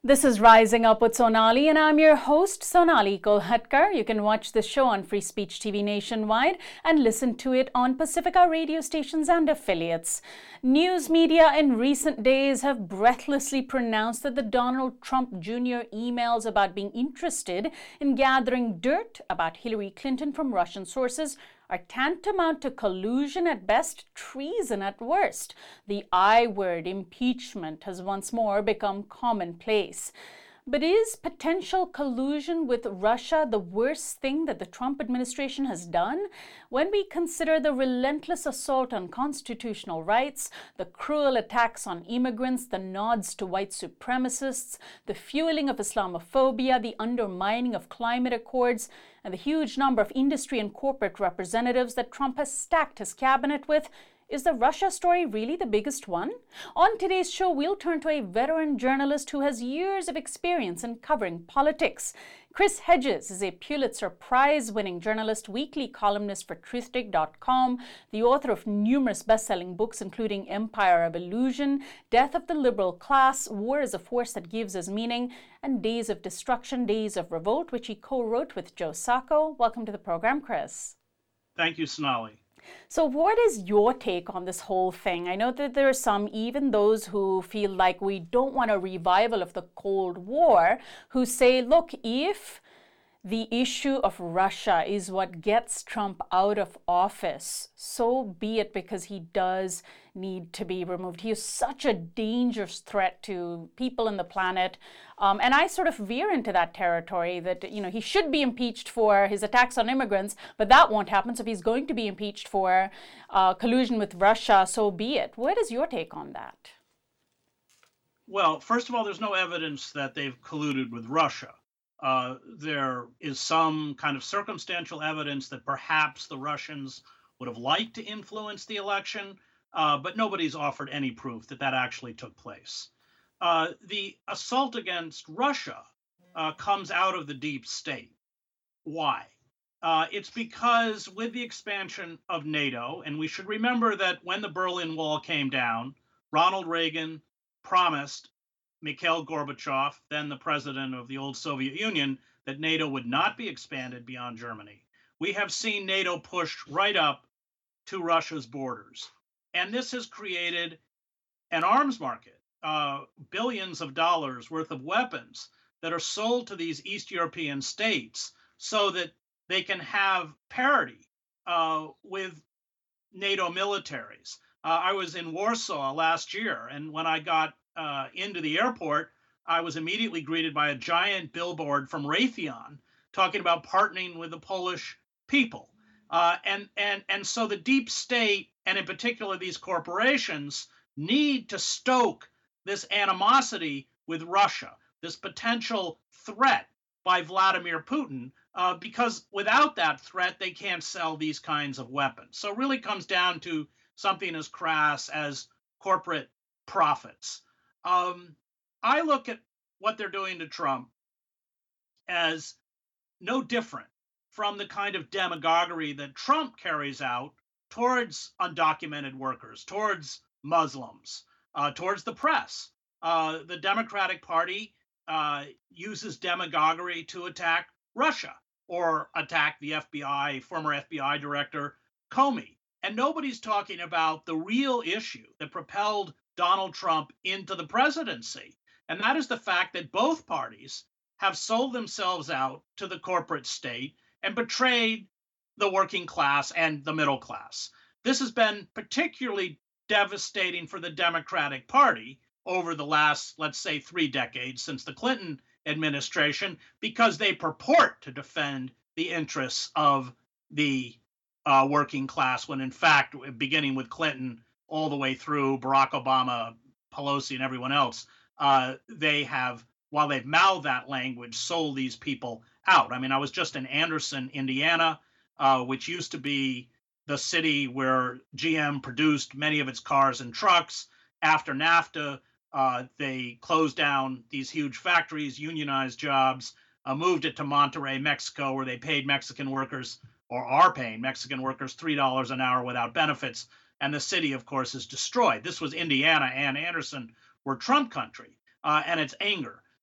This is Rising Up with Sonali, and I'm your host, Sonali Kolhatkar. You can watch the show on Free Speech TV nationwide and listen to it on Pacifica radio stations and affiliates. News media in recent days have breathlessly pronounced that the Donald Trump Jr. emails about being interested in gathering dirt about Hillary Clinton from Russian sources are tantamount to collusion at best, treason at worst. The I word, impeachment, has once more become commonplace. But is potential collusion with Russia the worst thing that the Trump administration has done? When we consider the relentless assault on constitutional rights, the cruel attacks on immigrants, the nods to white supremacists, the fueling of Islamophobia, the undermining of climate accords, and the huge number of industry and corporate representatives that Trump has stacked his cabinet with, is the Russia story really the biggest one? On today's show, we'll turn to a veteran journalist who has years of experience in covering politics. Chris Hedges is a Pulitzer Prize-winning journalist, weekly columnist for Truthdig.com, the author of numerous best-selling books, including Empire of Illusion, Death of the Liberal Class, War is a Force That Gives Us Meaning, and Days of Destruction, Days of Revolt, which he co-wrote with Joe Sacco. Welcome to the program, Chris. Thank you, Sonali. So what is your take on this whole thing? I know that there are some, even those who feel like we don't want a revival of the Cold War, who say, look, if the issue of Russia is what gets Trump out of office, so be it, because he does need to be removed. He is such a dangerous threat to people on the planet. And I sort of veer into that territory that, he should be impeached for his attacks on immigrants, but that won't happen. So if he's going to be impeached for collusion with Russia, so be it. What is your take on that? Well, first of all, there's no evidence that they've colluded with Russia. There is some kind of circumstantial evidence that perhaps the Russians would have liked to influence the election, but nobody's offered any proof that that actually took place. The assault against Russia comes out of the deep state. Why? It's because with the expansion of NATO, and we should remember that when the Berlin Wall came down, Ronald Reagan promised Mikhail Gorbachev, then the president of the old Soviet Union, that NATO would not be expanded beyond Germany. We have seen NATO pushed right up to Russia's borders. And this has created an arms market, billions of dollars worth of weapons that are sold to these East European states so that they can have parity with NATO militaries. I was in Warsaw last year, and when I got into the airport, I was immediately greeted by a giant billboard from Raytheon talking about partnering with the Polish people. And so the deep state, and in particular these corporations, need to stoke this animosity with Russia, this potential threat by Vladimir Putin, because without that threat, they can't sell these kinds of weapons. So it really comes down to something as crass as corporate profits. I look at what they're doing to Trump as no different from the kind of demagoguery that Trump carries out towards undocumented workers, towards Muslims, towards the press. The Democratic Party uses demagoguery to attack Russia or attack the FBI, former FBI director Comey. And nobody's talking about the real issue that propelled Donald Trump into the presidency. And that is the fact that both parties have sold themselves out to the corporate state and betrayed the working class and the middle class. This has been particularly devastating for the Democratic Party over the last, let's say, 3 decades since the Clinton administration, because they purport to defend the interests of the working class, when in fact, beginning with Clinton all the way through Barack Obama, Pelosi, and everyone else, they have, while they've mouthed that language, sold these people out. I mean, I was just in Anderson, Indiana, which used to be the city where GM produced many of its cars and trucks. After NAFTA, they closed down these huge factories, unionized jobs, moved it to Monterrey, Mexico, where they paid Mexican workers, or are paying Mexican workers, $3 an hour without benefits. And the city, of course, is destroyed. This was Indiana and Anderson were Trump country, and it's anger.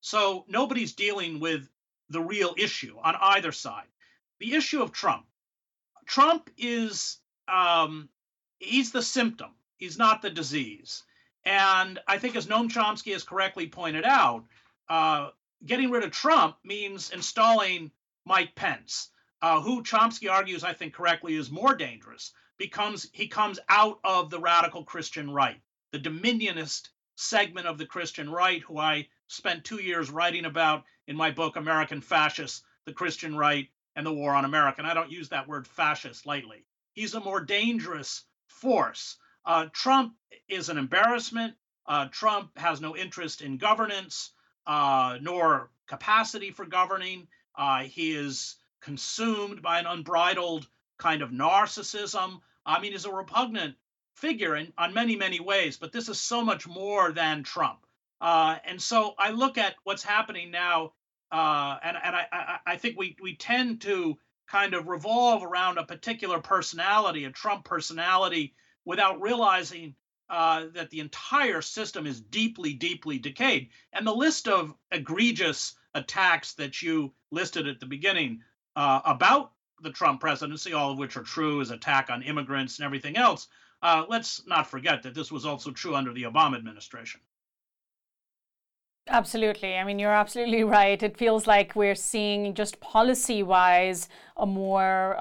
So nobody's dealing with the real issue on either side. The issue of Trump. Trump is he's the symptom. He's not the disease. And I think, as Noam Chomsky has correctly pointed out, uh, getting rid of Trump means installing Mike Pence, who Chomsky argues, I think correctly, is more dangerous. He comes out of the radical Christian right, the dominionist segment of the Christian right, who I spent 2 years writing about in my book, American Fascists, the Christian Right and the War on America. And I don't use that word fascist lightly. He's a more dangerous force. Trump is an embarrassment. Trump has no interest in governance, nor capacity for governing. He is consumed by an unbridled kind of narcissism. I mean, he's a repugnant figure on many, many ways, but this is so much more than Trump. And so I look at what's happening now, and I think we tend to kind of revolve around a particular personality, a Trump personality, without realizing that the entire system is deeply, deeply decayed. And the list of egregious attacks that you listed at the beginning about the Trump presidency, all of which are true, his attack on immigrants and everything else, let's not forget that this was also true under the Obama administration. Absolutely. I mean, you're absolutely right. It feels like we're seeing, just policy-wise, a more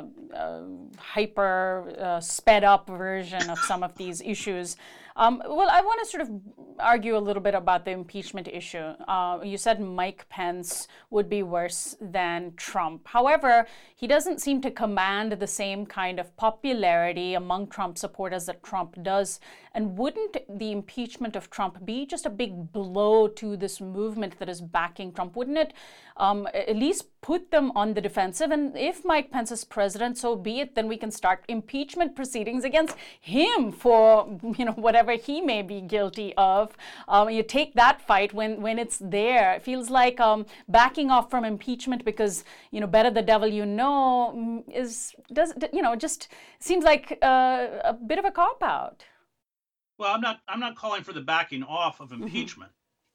hyper sped up version of some of these issues. Well, I want to sort of argue a little bit about the impeachment issue. You said Mike Pence would be worse than Trump. However, he doesn't seem to command the same kind of popularity among Trump supporters that Trump does. And wouldn't the impeachment of Trump be just a big blow to this movement that is backing Trump? Wouldn't it at least put them on the defensive? And if Mike Pence is president, so be it. Then we can start impeachment proceedings against him for, whatever he may be guilty of. You take that fight when it's there. It feels like backing off from impeachment because, better the devil you know just seems like a bit of a cop out. Well, I'm not calling for the backing off of impeachment.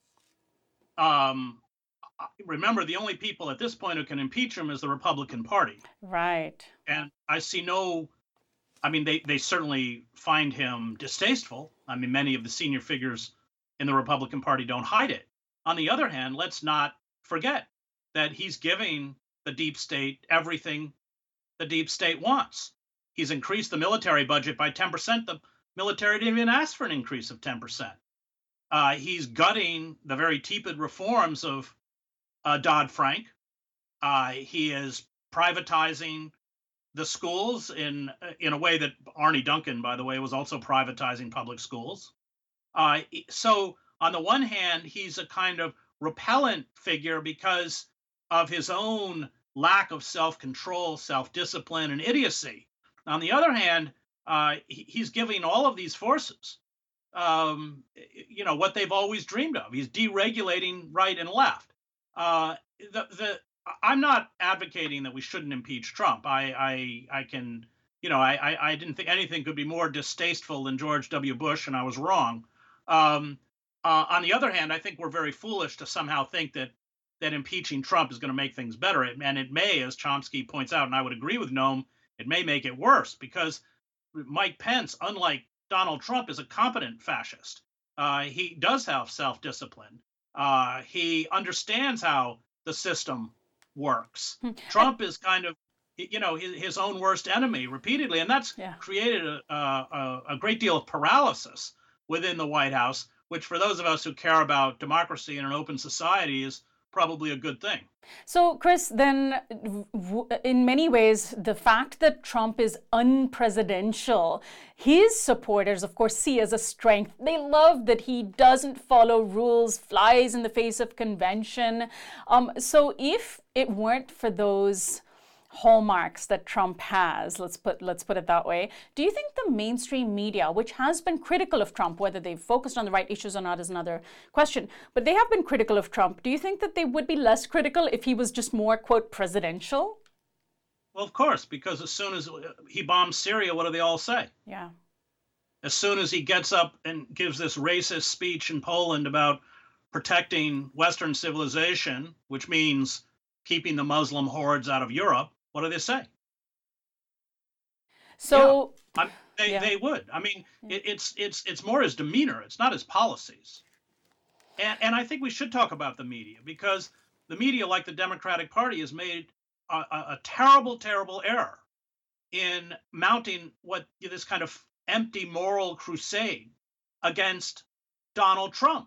Remember, the only people at this point who can impeach him is the Republican Party. Right. And I see they certainly find him distasteful. I mean, many of the senior figures in the Republican Party don't hide it. On the other hand, let's not forget that he's giving the deep state everything the deep state wants. He's increased the military budget by 10%. The military didn't even ask for an increase of 10%. He's gutting the very tepid reforms of Dodd-Frank. He is privatizing the schools in a way that Arne Duncan, by the way, was also privatizing public schools. So on the one hand, he's a kind of repellent figure because of his own lack of self-control, self-discipline, and idiocy. On the other hand, he's giving all of these forces, what they've always dreamed of. He's deregulating right and left. I'm not advocating that we shouldn't impeach Trump. I didn't think anything could be more distasteful than George W. Bush, and I was wrong. On the other hand, I think we're very foolish to somehow think that impeaching Trump is going to make things better. And it may, as Chomsky points out, and I would agree with Noam, it may make it worse because Mike Pence, unlike Donald Trump, is a competent fascist. He does have self-discipline. He understands how the system works. Trump is kind of, his own worst enemy repeatedly, and that's created a great deal of paralysis within the White House, which for those of us who care about democracy and an open society is probably a good thing. So, Chris, then in many ways, the fact that Trump is unpresidential, his supporters, of course, see as a strength. They love that he doesn't follow rules, flies in the face of convention. So if it weren't for those hallmarks that Trump has, let's put it that way, do you think the mainstream media, which has been critical of Trump, whether they've focused on the right issues or not is another question, but they have been critical of Trump, do you think that they would be less critical if he was just more, quote, presidential? Well, of course, because as soon as he bombs Syria, what do they all say? Yeah. As soon as he gets up and gives this racist speech in Poland about protecting Western civilization, which means keeping the Muslim hordes out of Europe, what do they say? So, They would. I mean, it's more his demeanor. It's not his policies. And I think we should talk about the media, because the media, like the Democratic Party, has made a terrible, terrible error in mounting this kind of empty moral crusade against Donald Trump.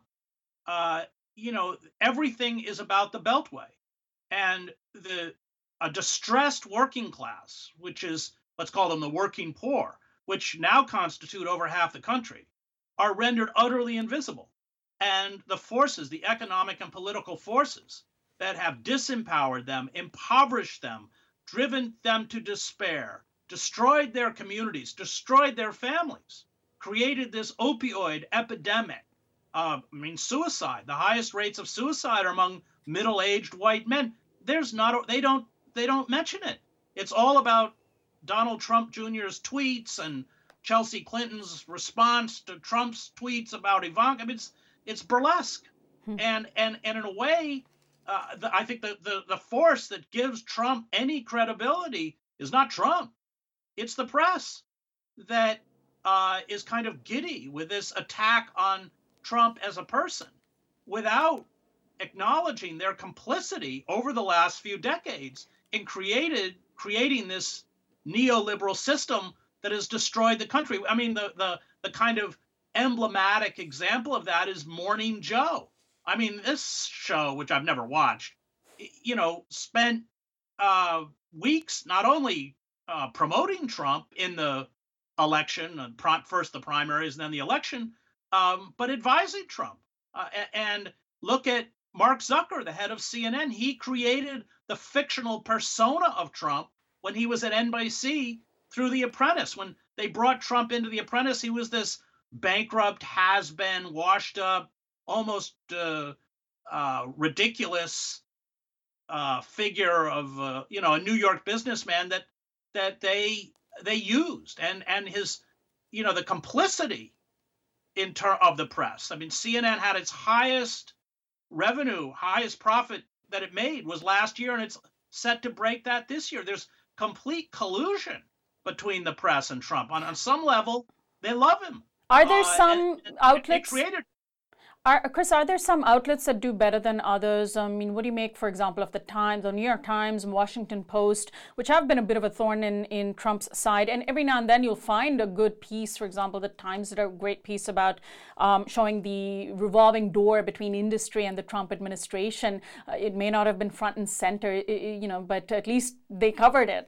Everything is about the Beltway, and a distressed working class, which is, let's call them the working poor, which now constitute over half the country, are rendered utterly invisible. And the forces, the economic and political forces that have disempowered them, impoverished them, driven them to despair, destroyed their communities, destroyed their families, created this opioid epidemic. Suicide, the highest rates of suicide are among middle-aged white men. They don't mention it. It's all about Donald Trump Jr.'s tweets and Chelsea Clinton's response to Trump's tweets about Ivanka. I mean, it's burlesque. And in a way, I think the force that gives Trump any credibility is not Trump. It's the press that is kind of giddy with this attack on Trump as a person, without acknowledging their complicity over the last few decades in creating this neoliberal system that has destroyed the country. I mean, the kind of emblematic example of that is Morning Joe. I mean, this show, which I've never watched, spent weeks not only promoting Trump in the election, first the primaries and then the election, but advising Trump. And look at Mark Zucker, the head of CNN. He created the fictional persona of Trump when he was at NBC through The Apprentice. When they brought Trump into The Apprentice, he was this bankrupt, has-been, washed up, almost ridiculous figure of a New York businessman that they used, and his the complicity of the press. I mean, CNN had its highest revenue, highest profit that it made was last year, and it's set to break that this year. There's complete collusion between the press and Trump. On some level, they love him. Are there some outlets? Chris, are there some outlets that do better than others? I mean, what do you make, for example, of the Times, the New York Times, Washington Post, which have been a bit of a thorn in Trump's side? And every now and then you'll find a good piece. For example, the Times did a great piece about showing the revolving door between industry and the Trump administration. It may not have been front and center, but at least they covered it.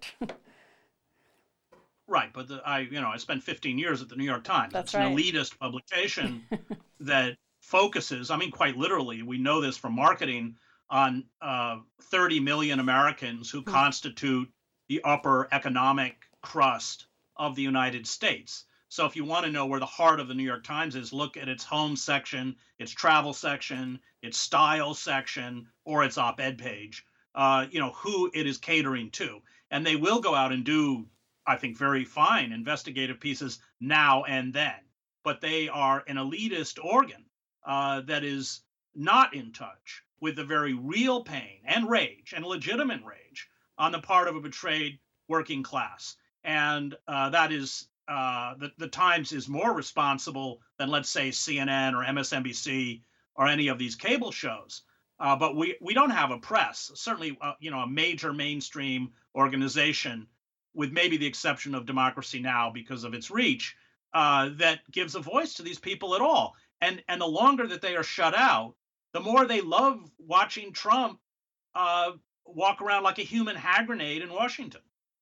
Right, but I spent 15 years at the New York Times. That's right. An elitist publication that focuses, I mean, quite literally, we know this from marketing, on 30 million Americans who constitute the upper economic crust of the United States. So if you want to know where the heart of the New York Times is, look at its home section, its travel section, its style section, or its op-ed page, who it is catering to. And they will go out and do, I think, very fine investigative pieces now and then. But they are an elitist organ that is not in touch with the very real pain and rage, and legitimate rage, on the part of a betrayed working class. And that is, the Times is more responsible than, let's say, CNN or MSNBC or any of these cable shows. But we don't have a press, certainly, a major mainstream organization, with maybe the exception of Democracy Now! Because of its reach, that gives a voice to these people at all. And the longer that they are shut out, the more they love watching Trump walk around like a human hand grenade in Washington.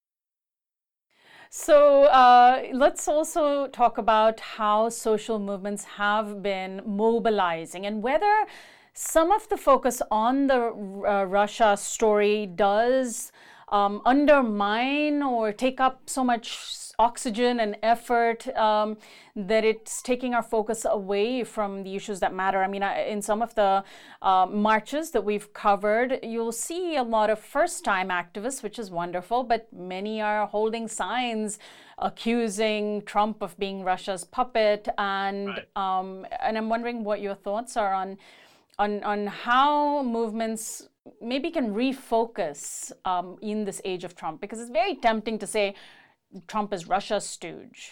So let's also talk about how social movements have been mobilizing, and whether some of the focus on the Russia story does undermine or take up so much oxygen and effort that it's taking our focus away from the issues that matter. I mean, in some of the marches that we've covered, you'll see a lot of first-time activists, which is wonderful, but many are holding signs accusing Trump of being Russia's puppet. And Right. And I'm wondering what your thoughts are on how movements maybe can refocus in this age of Trump? Because it's very tempting to say Trump is Russia's stooge.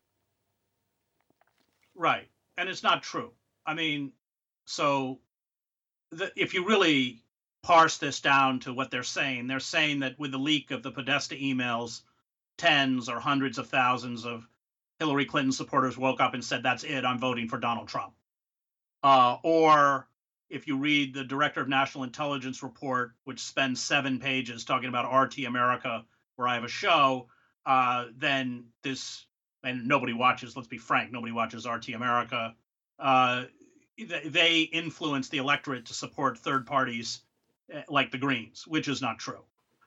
Right. And it's not true. I mean, so if you really parse this down to what they're saying that with the leak of the Podesta emails, tens or hundreds of thousands of Hillary Clinton supporters woke up and said, "That's it, I'm voting for Donald Trump." Or if you read the Director of National Intelligence report, which spends 7 pages talking about RT America, where I have a show, then this, and nobody watches, let's be frank, nobody watches RT America. They influence the electorate to support third parties like the Greens, which is not true.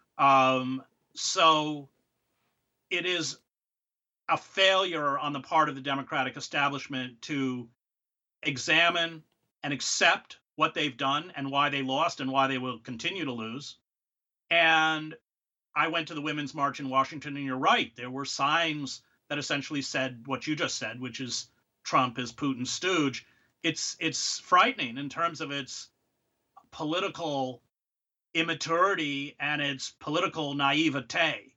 So it is a failure on the part of the Democratic establishment to examine and accept what they've done and why they lost and why they will continue to lose. And I went to the Women's March in Washington, and you're right. There were signs that essentially said what you just said, which is Trump is Putin's stooge. It's frightening in terms of its political immaturity and its political naivete.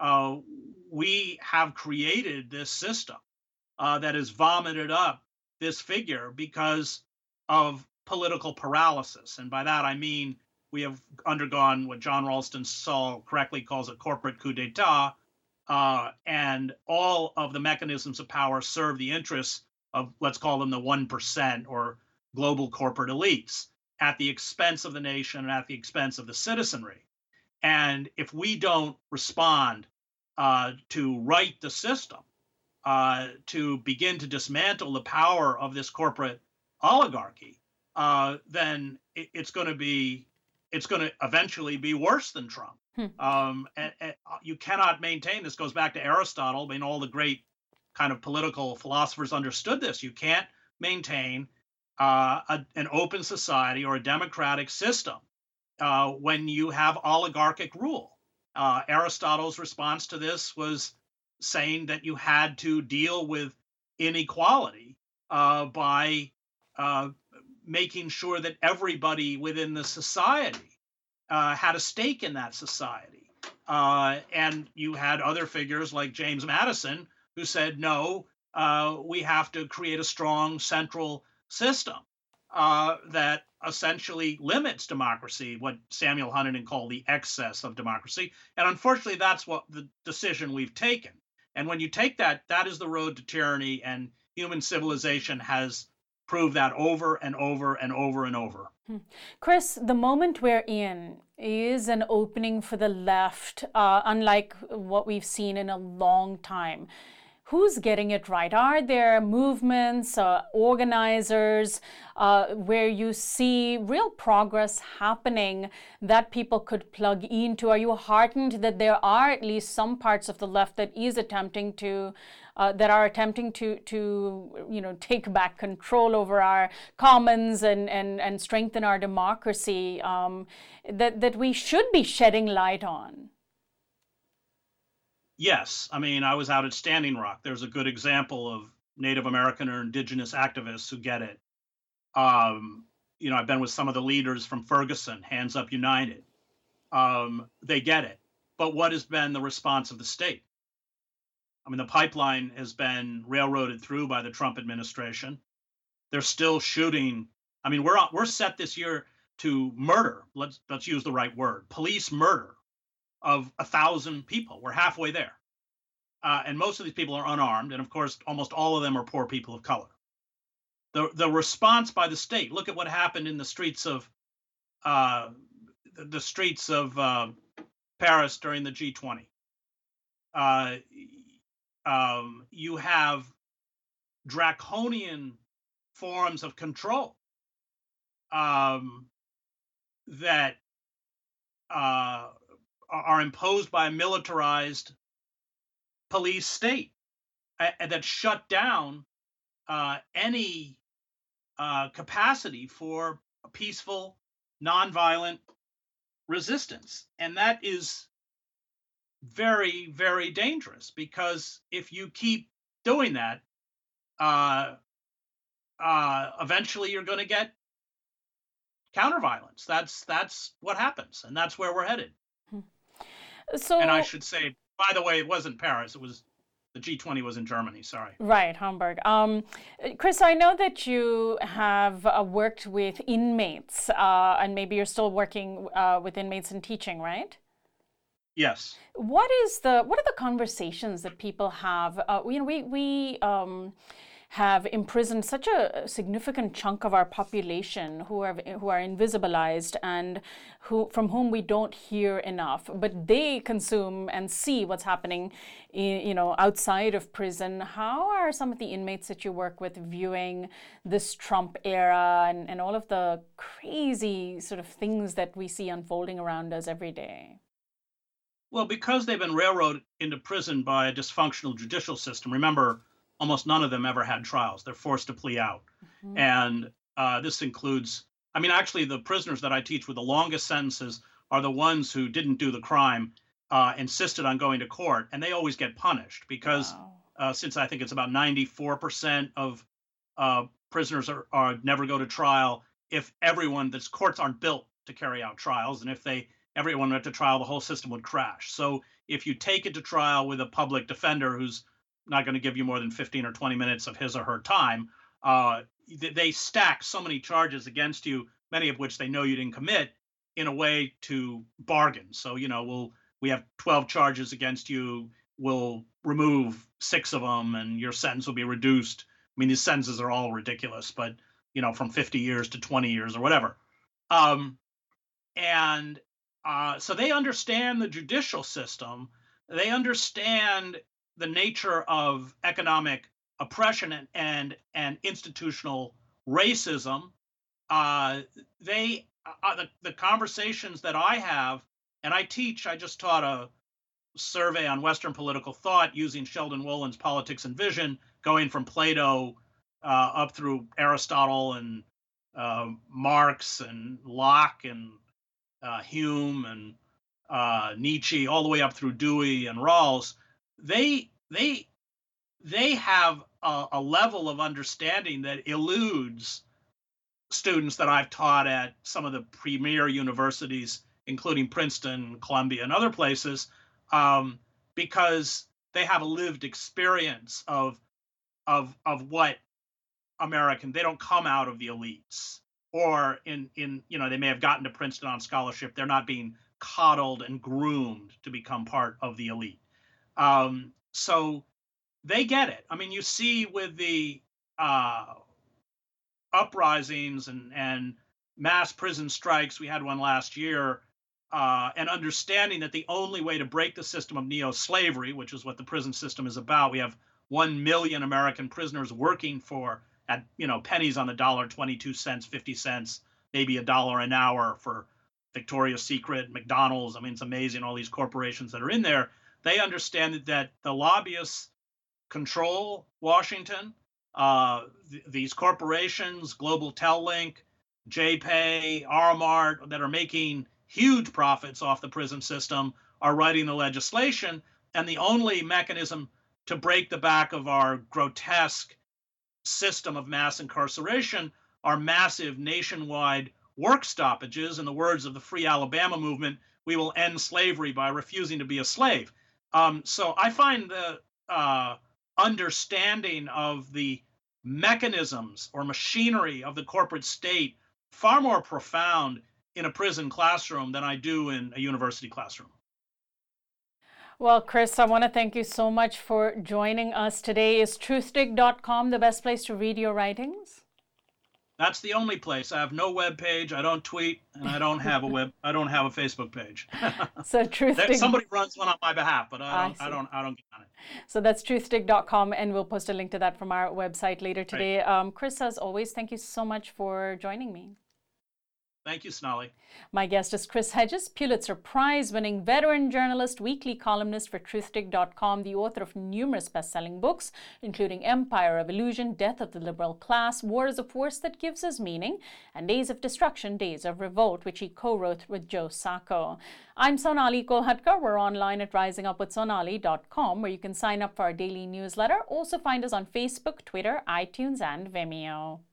We have created this system that has vomited up this figure because of political paralysis. And by that, I mean, we have undergone what John Ralston Saul correctly calls a corporate coup d'etat, and all of the mechanisms of power serve the interests of, let's call them the 1% or global corporate elites at the expense of the nation and at the expense of the citizenry. And if we don't respond to right the system, to begin to dismantle the power of this corporate oligarchy, then it's going to eventually be worse than Trump. And you cannot maintain this. Goes back to Aristotle. I mean, all the great kind of political philosophers understood this. You can't maintain an open society or a democratic system when you have oligarchic rule. Aristotle's response to this was saying that you had to deal with inequality by making sure that everybody within the society had a stake in that society. And you had other figures like James Madison who said, no, we have to create a strong central system that essentially limits democracy, what Samuel Huntington called the excess of democracy. And unfortunately, that's what the decision we've taken. And when you take that, that is the road to tyranny, and human civilization has proved that over and over and over and over. Chris, the moment we're in is an opening for the left, unlike what we've seen in a long time. Who's getting it right? Are there movements, organizers, where you see real progress happening that people could plug into? Are you heartened that there are at least some parts of the left that are attempting to take back control over our commons and strengthen our democracy, that we should be shedding light on? Yes. I mean, I was out at Standing Rock. There's a good example of Native American or indigenous activists who get it. I've been with some of the leaders from Ferguson, Hands Up United. They get it. But what has been the response of the state? I mean, the pipeline has been railroaded through by the Trump administration. They're still shooting. I mean, we're set this year to murder. Let's use the right word. Police murder of 1,000 people. We're halfway there. And most of these people are unarmed. And of course, almost all of them are poor people of color. The response by the state, look at what happened in the streets of Paris during the G20. You have draconian forms of control that are imposed by a militarized police state that shut down any capacity for peaceful, nonviolent resistance. And that is very, very dangerous, because if you keep doing that, eventually you're going to get counterviolence. That's what happens, and that's where we're headed. And I So, should say, by the way, it wasn't Paris. It was the G20 was in Germany. Sorry. right, Hamburg. Chris, I know that you have worked with inmates, and maybe you're still working with inmates and teaching, right? Yes. What are the conversations that people have? We have imprisoned such a significant chunk of our population who are invisibilized and from whom we don't hear enough, but they consume and see what's happening, outside of prison. How are some of the inmates that you work with viewing this Trump era and all of the crazy sort of things that we see unfolding around us every day? Well, because they've been railroaded into prison by a dysfunctional judicial system. Remember, almost none of them ever had trials. They're forced to plea out. Mhm. And this includes, I mean, actually, the prisoners that I teach with the longest sentences are the ones who didn't do the crime, insisted on going to court, and they always get punished because Wow. since I think it's about 94% of prisoners are never go to trial, if everyone, this courts aren't built to carry out trials, and if everyone went to trial, the whole system would crash. So if you take it to trial with a public defender who's not going to give you more than 15 or 20 minutes of his or her time, they stack so many charges against you, many of which they know you didn't commit, in a way to bargain. So, we have 12 charges against you, we'll remove 6 of them and your sentence will be reduced. I mean, these sentences are all ridiculous, but, from 50 years to 20 years or whatever. Um, and so they understand the judicial system. They understand the nature of economic oppression and institutional racism. The conversations that I have, and I teach. I just taught a survey on Western political thought using Sheldon Wolin's Politics and Vision, going from Plato up through Aristotle and Marx and Locke and Hume and Nietzsche, all the way up through Dewey and Rawls. They have a level of understanding that eludes students that I've taught at some of the premier universities, including Princeton, Columbia, and other places, because they have a lived experience of what American. They don't come out of the elites, or they may have gotten to Princeton on scholarship. They're not being coddled and groomed to become part of the elite. So they get it. I mean, you see with the uprisings and mass prison strikes, we had one last year, and understanding that the only way to break the system of neo-slavery, which is what the prison system is about, we have 1 million American prisoners working for at pennies on the dollar, 22 cents, 50 cents, maybe $1 an hour for Victoria's Secret, McDonald's. I mean, it's amazing, all these corporations that are in there. They understand that the lobbyists control Washington. These corporations, Global Tel-Link, JPay, Aramark, that are making huge profits off the prison system, are writing the legislation. And the only mechanism to break the back of our grotesque system of mass incarceration are massive nationwide work stoppages. In the words of the Free Alabama movement, we will end slavery by refusing to be a slave. So I find the understanding of the mechanisms or machinery of the corporate state far more profound in a prison classroom than I do in a university classroom. Well, Chris, I want to thank you so much for joining us today. Is truthdig.com the best place to read your writings? That's the only place. I have no web page. I don't tweet, and I don't have a Facebook page. So Truthdig. Somebody runs one on my behalf, but I don't get on it. So that's truthdig.com, and we'll post a link to that from our website later today. Right. Chris, as always, thank you so much for joining me. Thank you, Sonali. My guest is Chris Hedges, Pulitzer Prize-winning veteran journalist, weekly columnist for truthdig.com, the author of numerous best-selling books, including Empire of Illusion, Death of the Liberal Class, War is a Force That Gives Us Meaning, and Days of Destruction, Days of Revolt, which he co-wrote with Joe Sacco. I'm Sonali Kolhatkar. We're online at risingupwithsonali.com, where you can sign up for our daily newsletter. Also find us on Facebook, Twitter, iTunes, and Vimeo.